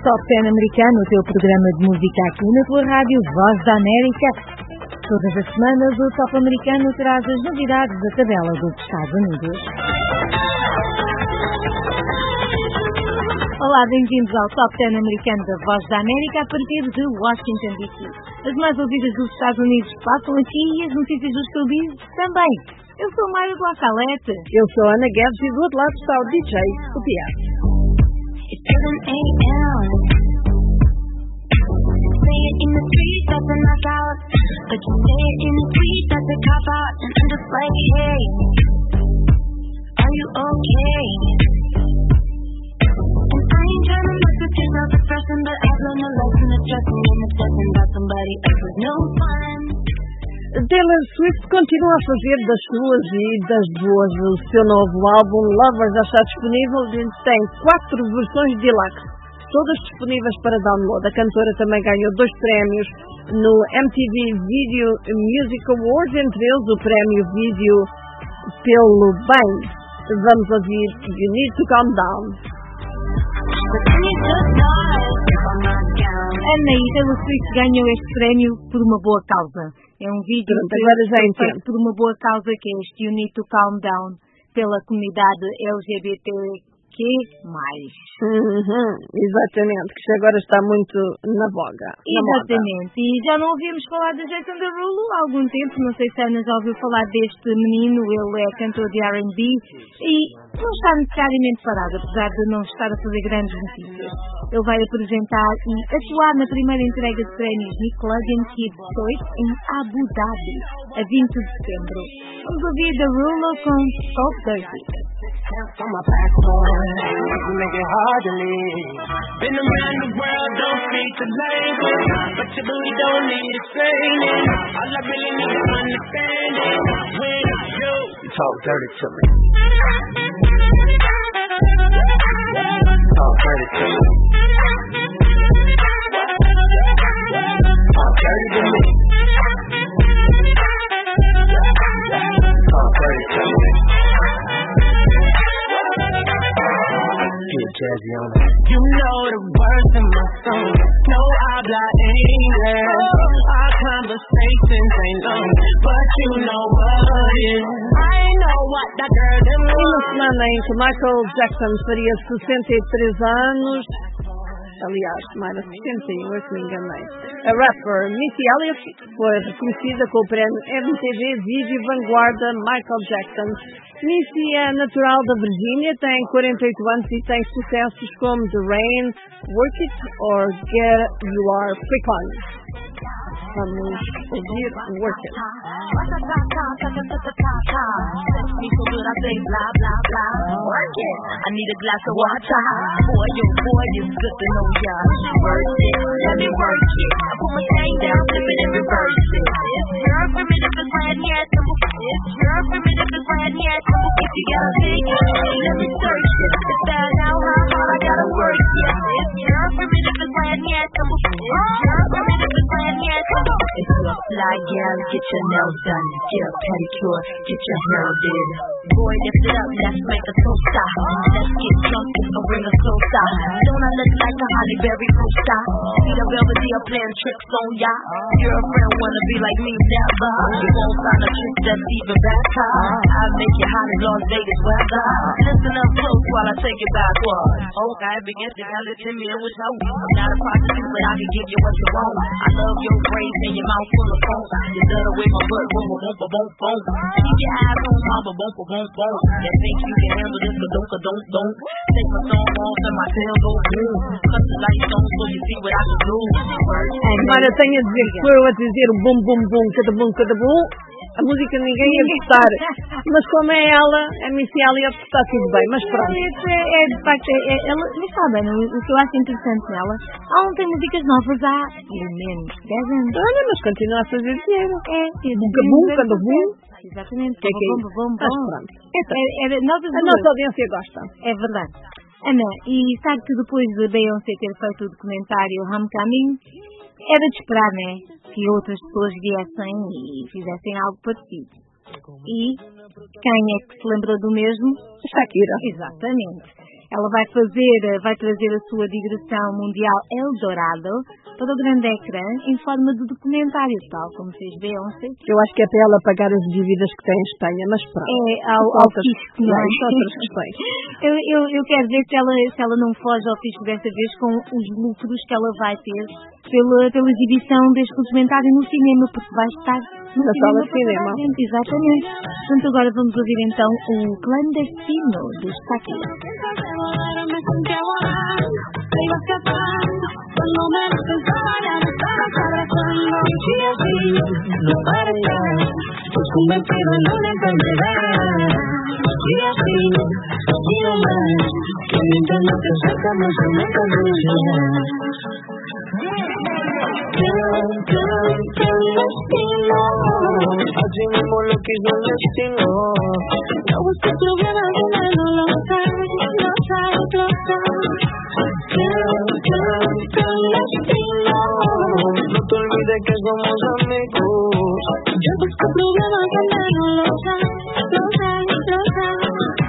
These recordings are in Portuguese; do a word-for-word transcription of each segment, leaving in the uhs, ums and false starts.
Top dez americano, o teu programa de música aqui na tua rádio Voz da América. Todas as semanas o Top americano traz as novidades da tabela dos Estados Unidos. Olá, bem-vindos ao Top dez americano da Voz da América a partir de Washington, D C. As mais ouvidas dos Estados Unidos passam aqui e as notícias dos showbiz também. Eu sou Mário de La Calete. Eu sou Ana Guedes e do outro lado está o D J, o Piazza. It's seven a.m. Say it in the street, that's a knockout. But you say it in the tweet, that's a cop-out. And I'm just like, hey, are you okay? And I ain't trying to mess with your self-expression, but I've learned a lesson that stressing and obsessing about somebody else is no fun. Taylor Swift continua a fazer das suas e das boas. O seu novo álbum Lover já está disponível e tem quatro versões deluxe, todas disponíveis para download. A cantora também ganhou dois prémios no M T V Video Music Awards, entre eles o prémio Vídeo pelo Bem. Vamos ouvir You Need to Calm Down. Ana e Taylor Swift ganhou este prémio por uma boa causa. É um vídeo feito por uma boa causa que é este You Need to Calm Down pela comunidade L G B T Q mais. Uhum, exatamente, que agora está muito na voga. Exatamente, e já não ouvíamos falar de Jason Derulo há algum tempo, não sei se a Ana já ouviu falar deste menino, ele é cantor de R and B e não está necessariamente parado, apesar de não estar a fazer grandes notícias. Ele vai apresentar e atuar na primeira entrega de prémios Nickelodeon Kids Choice em Abu Dhabi, a vinte de setembro. Vamos ouvir Derulo com So Dirty. On my passport, you make it hard to leave. Been around the world, don't speak the language, but your booty don't need explaining. All I really need is understanding. When you, you talk dirty to me, talk dirty to me, talk dirty to me, talk dirty to me. Jazzy on it. You know the words in my song. No habla English. Our conversations ain't long, but you know what it is. I know what that girl them E na semana em que Michael Jackson faria sessenta e três anos, aliás, mais de sessenta e oito, me enganei, a rapper Missy Elliott foi reconhecida com o prémio M T V Video Vanguarda Michael Jackson. Missy é natural da Virgínia, tem quarenta e oito anos e tem sucessos como The Rain, Work It or Get You Are Quick On. Vamos ouvir Work It. I need a glass of water. Boy, yo, boy, it's good to know ya. Work it, let me work it. I put my thing down, flip it and reverse it. It's your primitive is red, yeah, simple. It's your primitive is red, yeah, simple. If you got a big hey, let me search it. It's that now, how hard I gotta work it. It's your primitive is red, yeah, simple. It's your primitive is red, yeah, simple. If you're a fly gal, get your nails done. Get a pedicure, get your hair did. Boy, lift it up, let's make a toaster. Let's get drunk and bring us closer. Don't I look like a Holly Berry coaster? See the Belvedere playing tricks on ya. Your friend wanna be like me, never. You won't find a trick that's even better. I'll make you hot in Las Vegas weather. Listen up close while I take it backwards. Okay, begin to tell it to me and which I want. I'm not a prostitute, but I can give you what you want. I love your braids and your mouth full of foam. You love the way my butt boom, boom, boom, boom, boom. Keep your eyes on my boom, boom, boom, boom. That think you can handle this, but don't, but don't, don't. Take my song off and my tail go blue. Cut the lights on so you see what I can do. Agora tenho a dizer que foi eu a dizer o bum, bum, bum, cada bum, cada bum. A música ninguém ia gostar, mas como é ela, a Missy Elliott, está tudo bem, mas pronto. É, é de facto, é, é, ela, mas está bem, o, o que eu acho interessante nela, ela não tem músicas novas há pelo menos dez anos. Olha, mas continua a fazer dinheiro. É, é bum, bum, cada bum. Exatamente, que é que é bom, bom, bom. Mas pronto. É, é, é, a nossa audiência gosta. É verdade. Ana, e sabe que depois de Beyoncé ter feito o documentário Homecoming, era de esperar, né? Que outras pessoas viessem e fizessem algo parecido. E quem é que se lembrou do mesmo? Shakira. Exatamente. Ela vai fazer, vai trazer a sua digressão mundial Eldorado para o grande ecrã em forma de documentário, tal como fez Beyoncé. Eu acho que é para ela pagar as dívidas que tem em Espanha, mas pronto. É ao, ao outras, fisco, não é? outras questões. eu, eu, eu quero ver se ela, se ela não foge ao fisco desta vez com os lucros que ela vai ter pela, pela exibição deste documentário no cinema, porque vai estar no na cinema sala de cinema. Exatamente. Portanto, agora vamos ouvir então o Clandestino do Shakira. No para estar, pues convertido en una enfermedad. Y así, y no más, que mientras no te sacamos en la cabeza. Can, can, clandestino. Así mismo lo quiso el destino. No busques problemas de nada, no lo sabes, lo sabes, lo sabes. Can, can, clandestino. No te olvides que somos amigos. Yo busco problemas de nada, no lo sabes, lo sabes, lo sabes.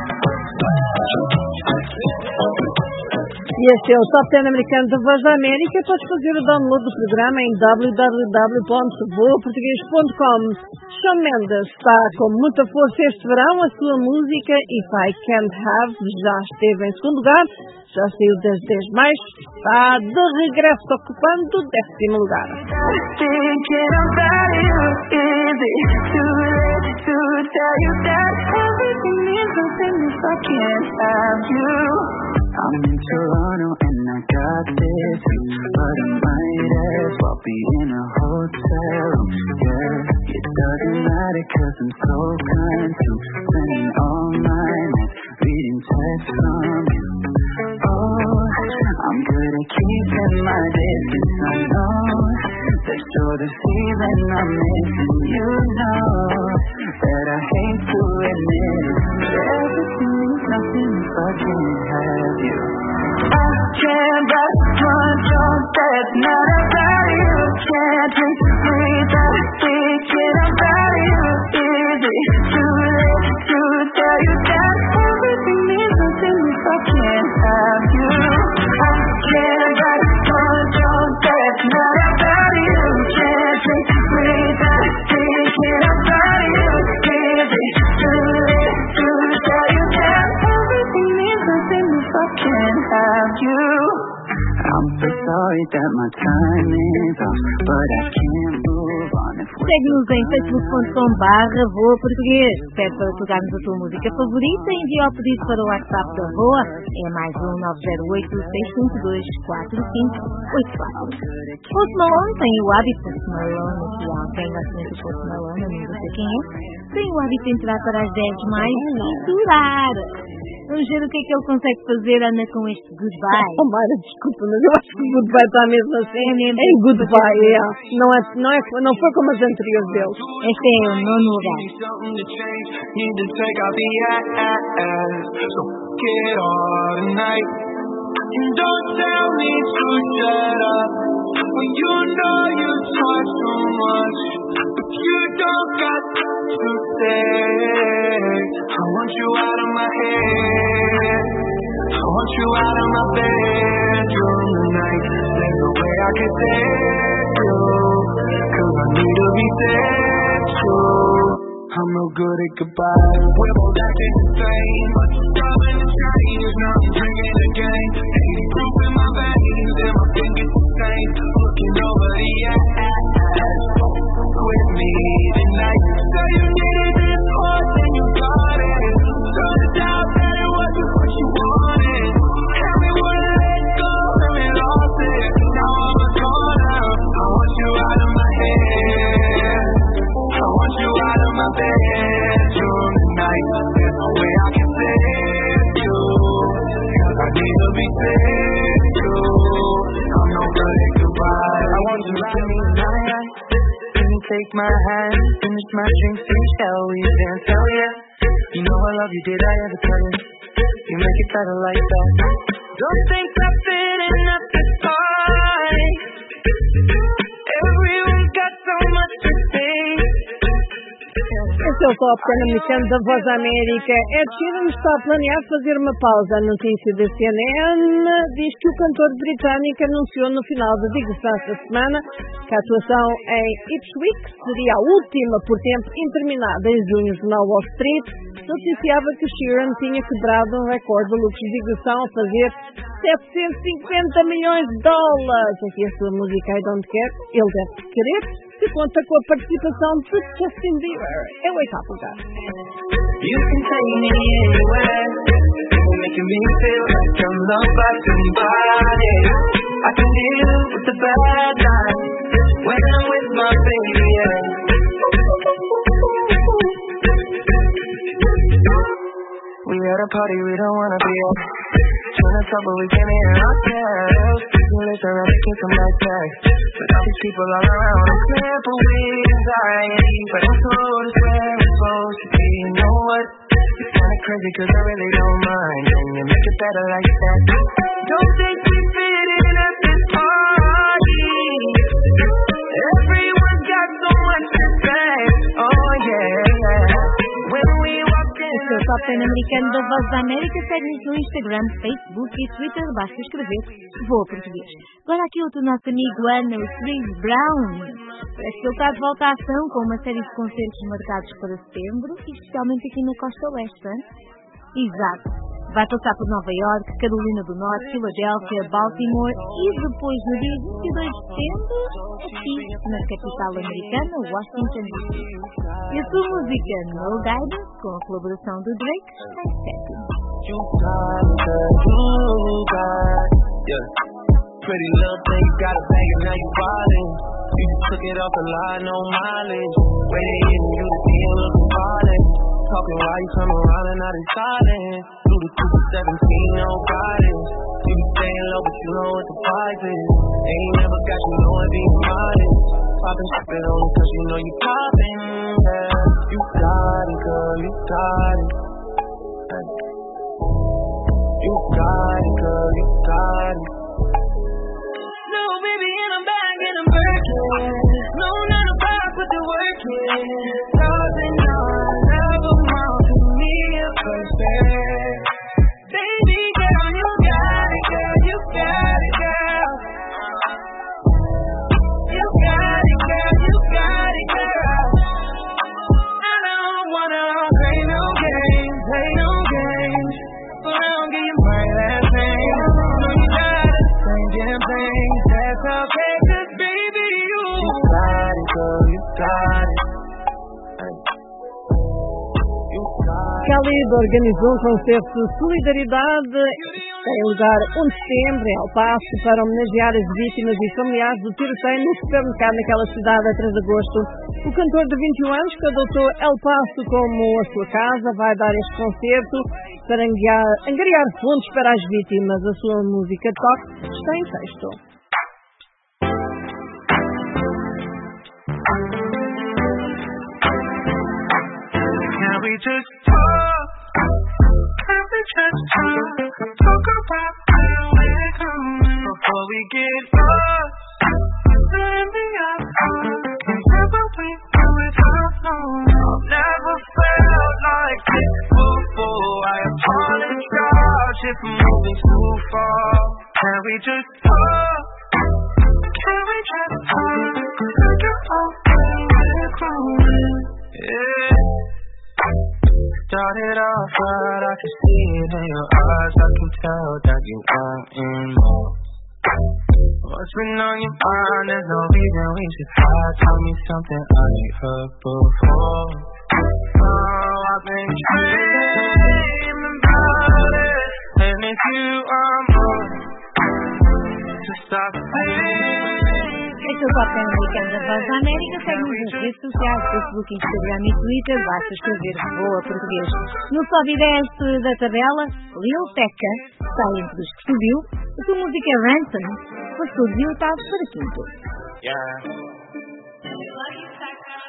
E este é o Top dez americano da Voz da América. Podes fazer o download do programa em w w w ponto boa português ponto com. Shawn Mendes está com muita força este verão. A sua música If I Can't Have já esteve em segundo lugar, já saiu das dez mais, está de regresso ocupando o décimo lugar. I'm in Toronto and I got this, but I might as well be in a hotel room. Yeah, it doesn't matter cause I'm so kind to spending all my nights reading texts from you. Oh, I'm good at keeping my distance. I know there's sort of feeling I'm missing. You know that I hate to admit it. Everything means nothing if I can't have you. I can't restaurant joke that's not about you. Can't drink, breathe, I'm thinking about you. Is it too late to tell you that everything means nothing if I can't have you? I can't restaurant joke that's not about you. Can't drink, breathe, I'm thinking about you. Is it too late to tell you that everything means nothing if I can't have you? I'm so sorry that my time is off, but I can't move on if we're Segue-nos em facebook ponto com barra voa português. Pede para tocarmos a tua música favorita, envia o pedido para o WhatsApp da Voa. É mais um nove zero oito, seis cinco dois, quatro cinco oito quatro. Post Malone tem o hábito, Post Malone, aqui há quem gosta muito do Post Malone, eu não sei quem é, tem o hábito de entrar para as dez mais e durar. Vamos ver o que é que ele consegue fazer, Ana, com este goodbye. Oh, Mara, desculpa, mas eu acho que o goodbye está mesmo assim. É mesmo. Em goodbye, é. Não, é, não, é, não foi como as anteriores deles. Este é o nono lugar. Don't tell me to shut up when you know you talk so much, but you don't got to say. I want you out of my head, I want you out of my bedroom tonight. There's no way I can take you, cause I need to be said to. I'm no good at goodbye. We're both acting insane, but you're driving the train. Now I'm drinking again. eighty proof in my veins, and my fingers the same. Looking over the ass with me tonight. So you needed this horse and you got it. Turned out that it wasn't what you wanted. Tell me what I let go and we lost it. Now I'm a corner. I want you out of my head, I want you out of my bedroom tonight. There's no way I can save you, cause I need to be saved too. I'm no good at goodbye. I want you to ride me tonight. Let me take my hand, finish my drink, say shall we dance? Hell yeah. You know I love you, did I ever tell you? You make it better like that. Don't think I'm fitting up this fight. Everyone's got so much to say. A Este é o Top dez americano da Voz da América. Ed Sheeran está a planear fazer uma pausa. A notícia da C N N diz que o cantor britânico anunciou no final da digressão esta semana que a atuação em Ipswich seria a última por tempo interminada em junho. O jornal Wall Street noticiava que Sheeran tinha quebrado um recorde de lucros de digressão ao fazer setecentos e cinquenta milhões de dólares. Aqui a sua música I Don't Care, ele deve querer, que conta com a participação de Justin Bieber. É o oitavo lugar. You can take me anywhere, making me feel like I'm loved by somebody. I can deal with the bad nights when I'm with my baby. Yeah. We at a party we don't wanna be at. Trying to talk but we can't hear ourselves. Let's around and kiss them like that. But all these people all around, I'm crippled with anxiety. But I'm told it's where it's supposed to be. You know what? It's kinda crazy cause I really don't mind. Can you make it better like that? Don't think we fit in at this party. Everyone got so much to say. Oh yeah. When we walk in. O seu Top dez americano da Voz da América segue-nos no Instagram, Facebook e Twitter. Basta escrever Voa Português. Agora aqui outro nosso amigo Ana, o Chris Brown. Parece que ele está de volta à ação com uma série de concertos marcados para setembro, e especialmente aqui na Costa Oeste. Hein? Exato. Vai passar por Nova York, Carolina do Norte, Filadélfia, Baltimore e depois no dia vinte e dois de setembro, aqui na capital americana, Washington D C. E a sua música No Guidance, com a colaboração do Drake, está em sétimo. You got it, you got it, yeah. Pretty little thing, you got a bag and now you ballin'. You just took it off the line, no mileage. Waiting in you to see him looking ballin'. Talking while you come around and now they silent. Through the two seventeen, no guidance. You be staying low, but you know what the price is. Ain't never got you knowing being modest. Poppin' shit on it cause you know you poppin', yeah. You got it, girl, you got it. Hey. You got it, girl, you got it. No, baby, and I'm back and I'm working. No, not a box with the working. Nothing on, never want to me a person. Baby girl, you got it, girl, you got it, girl. You got it, girl, you got it, girl. I don't wanna play no games, play no games. But I don't give you my last name. No, you got it, same damn thing. That's okay, cause baby, you You got it, girl, you got it. Hey. You got it. Khalid organizou um concerto de solidariedade em lugar um de setembro, em El Paso, para homenagear as vítimas e familiares do tiroteio no supermercado naquela cidade a três de agosto. O cantor de vinte e um anos, que adotou El Paso como a sua casa, vai dar este concerto para angariar, angariar fundos para as vítimas. A sua música Talk está em sexto. Can we just talk? Can we just talk? Talk about where we're going before we get lost. Let me out. Can't ever wait till it's alone. I've never felt like this before. I apologize if I'm moving too far. Can we just talk? Can we just talk? Talk about where we're going. Yeah. Started off right, I can see it in your eyes. I can tell that you want more. What's been on your mind? There's no reason we should hide. Tell me something I ain't heard before. Oh, I've been dreaming about it, and if you are more, to stop thinking. Este é o Top dez americano da Voz da América. Segue-nos nas redes sociais, Facebook, Instagram e Twitter. Basta escrever Voa Português. No top dez da tabela, Lil Tecca está entre os que subiu. A sua música Ransom foi subiu e está para quinto. Yeah.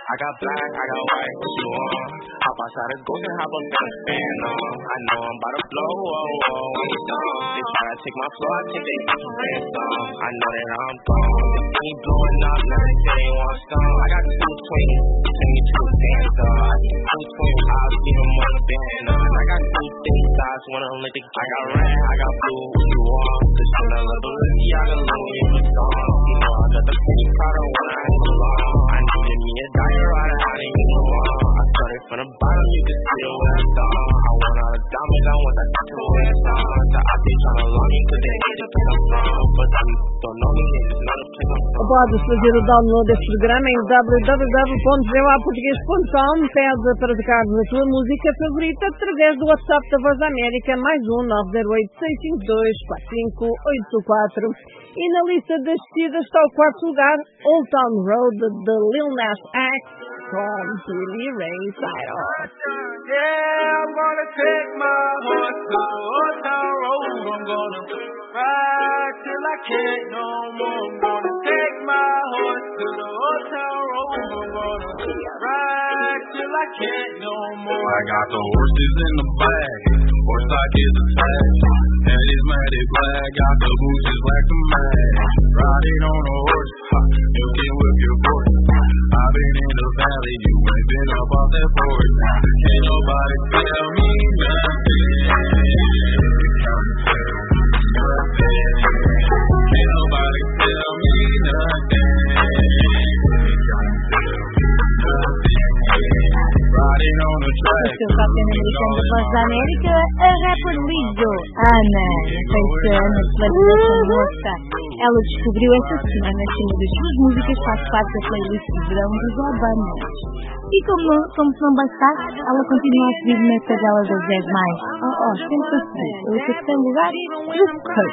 I got black, I got white, what you want? Hop outside a ghost and hop up down the fan on. I know I'm about to blow, oh, oh, when you done. They try to take my floor, I take they fucking ransom. I know that I'm gone. The money blowing up, now they say they want some. I got two twins, send me to a dancer. I got two twin house, leave them on the band on. I got two thick sides, one of them lit the I got red, I got blue, what you want? The smell of the lily, I got long, you was gone. You know I got the pretty powder when I ain't alone. I needed me a diet rider, I didn't even know I started from the bottom, you can see the way I thought. I want all the diamonds, I want that two hands on. The I be tryna love me, cause they hate the place I'm from. But I don't know me, it's not a place I'm from. Podes fazer o download deste programa em w w w ponto v o a português ponto com. Pede para tocares a tua música favorita através do WhatsApp da Voz da América, mais um nove zero oito, seis cinco dois, quatro cinco oito quatro. E na lista das descidas está o quarto lugar, Old Town Road, de Lil Nas X, com Billy Ray Cyrus. Yeah, I'm gonna take my horse to the Old Town Road. I'm gonna ride till I can't no more. I'm gonna take my horse to the Old Town Road. I'm gonna ride till I can't no more. I got the horses in the bag, horse stock is attached. Head is matted black, got the boots just like the mag. Riding on a horse, ha, you can whip your horse. I've been in the valley, you ain't been up off that porch. Can't nobody tell me nothing. Nothing. Can't nobody tell me nothing. Riding on the track. O seu top americano da Voz da América, a rapper Lizzo, Ana, feita na celebração morta. Ela descobriu esta semana que uma das suas músicas faz parte da playlist de verão dos Obamas. E como, como se não bastasse, ela continua a subir na tabela das dez mais. Oh, oh, sempre a subir. O terceiro lugar, do Kirk.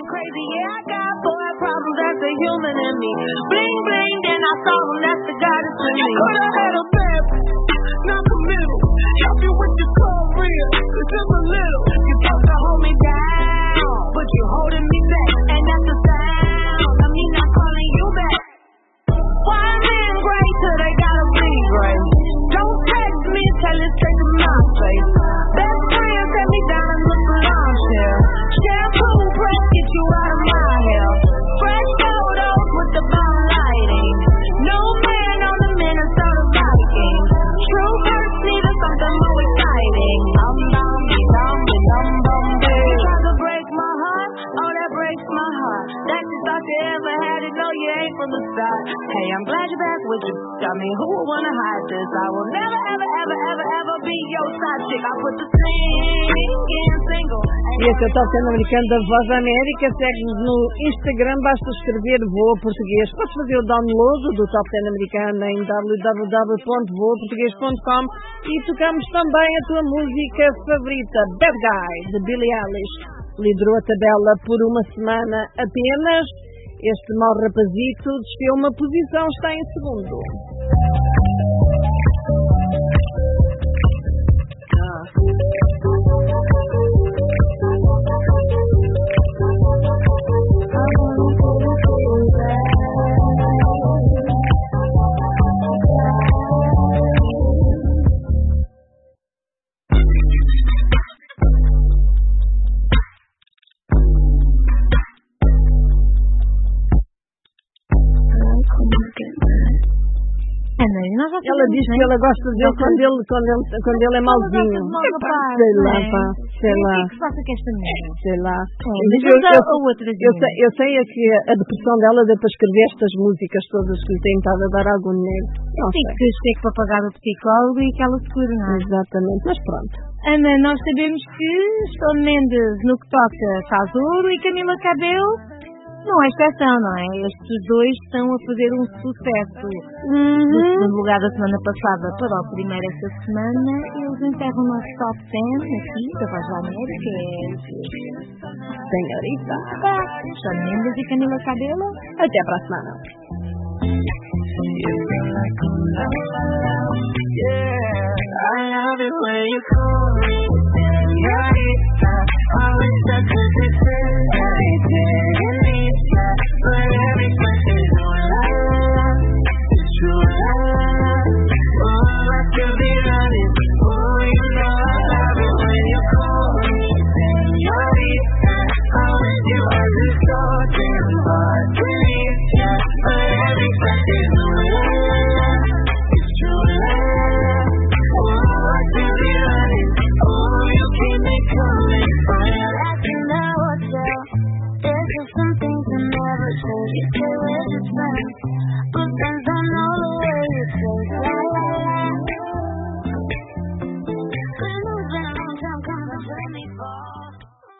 Bling bling, then I saw him, that's the guy that's for me. You could have had a bad, not the middle. Help you with your career, it's just a little. You got to hold me down, but you're holding me back, and that's the sound of me not calling you back. Why men great till they gotta be great? Don't text me, tell it straight to my face. Best friend, set me down and look around here. Shampoo, press, get you out of my hair. Fresh photos with the bomb lighting. No man on the Minnesota Vikings. True first need something more exciting. Um, bum, bum, bum, bum, bum. Try to break my heart, oh that breaks my heart. That you thought you ever had it, no you ain't from the start. Hey, I'm glad you're back with you. I mean, who would wanna hide this? I will never, ever, ever, ever, ever be your side chick. I put the singing single. E esse é o Top dez americano da Voz da América. Segue-nos no Instagram, basta escrever Voa Português. Podes fazer o download do Top dez americano em w w w ponto voa português ponto com e tocamos também a tua música favorita, Bad Guy, de Billie Eilish. Liderou a tabela por uma semana apenas. Este mau rapazito desceu uma posição, está em segundo. Ela diz que ela gosta dele quando ele, quando ele, quando ele é malzinho. Sei lá, pá, sei lá. O que é que se passa com esta mulher? Sei lá. Eu, eu, eu, sei, eu sei é que a depressão dela deu para escrever estas músicas todas que lhe têm estado a dar algum dinheiro. Não sei. Tem que ter para pagar o psicólogo e que ela se cure, não é? Exatamente, mas pronto. Ana, nós sabemos que Shawn Mendes no que toca faz ouro e Camila Cabello não é exceção, não é? Estes dois estão a fazer um sucesso. Uhum. Do segundo lugar da semana passada para o primeiro esta semana, eles encerram o nosso top dez aqui da Voz da América. É senhorita Shawn Mendes e Camila Cabello. Até para a semana. Yeah, I love it when you call me. Yeah, I wish I could just say anything you need, but every question is true, la la, it's true, la la. said you stay with your friends, but then